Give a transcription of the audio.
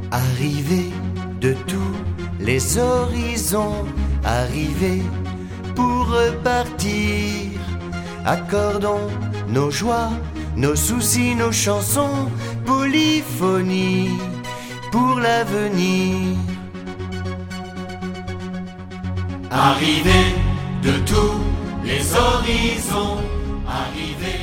Arrivés de tous les horizons, arrivés pour repartir. Accordons nos joies, nos soucis, nos chansons, polyphonie pour l'avenir. Arrivés de tous les horizons, arrivés